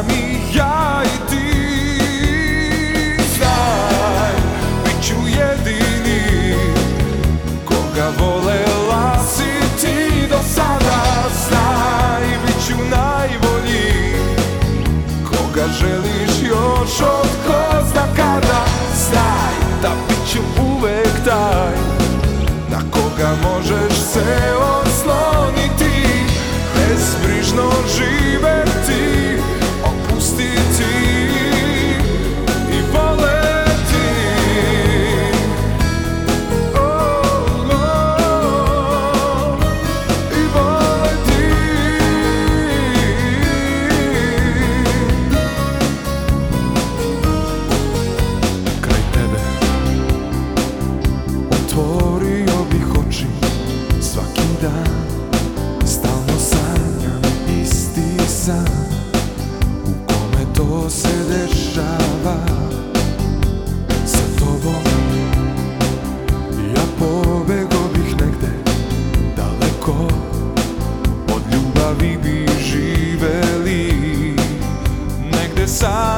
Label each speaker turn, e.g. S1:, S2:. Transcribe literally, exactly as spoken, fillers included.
S1: sami ja i ti. Znaj, bit ću jedini koga volela si ti do sada. Znaj, bit ću najbolji koga želiš još od ko zna kada. Znaj da bit ću uvek taj na koga možeš se osloniti. Bezbrižno živeti, opustiti i voleti. Oh, oh, i voleti. Kraj tebe otvorio bih oči svaki dan. Stalno sanjam isti san u kome to se dešava. Sa tobom ja pobego bih negde daleko, od ljubavi bi živeli negde sam.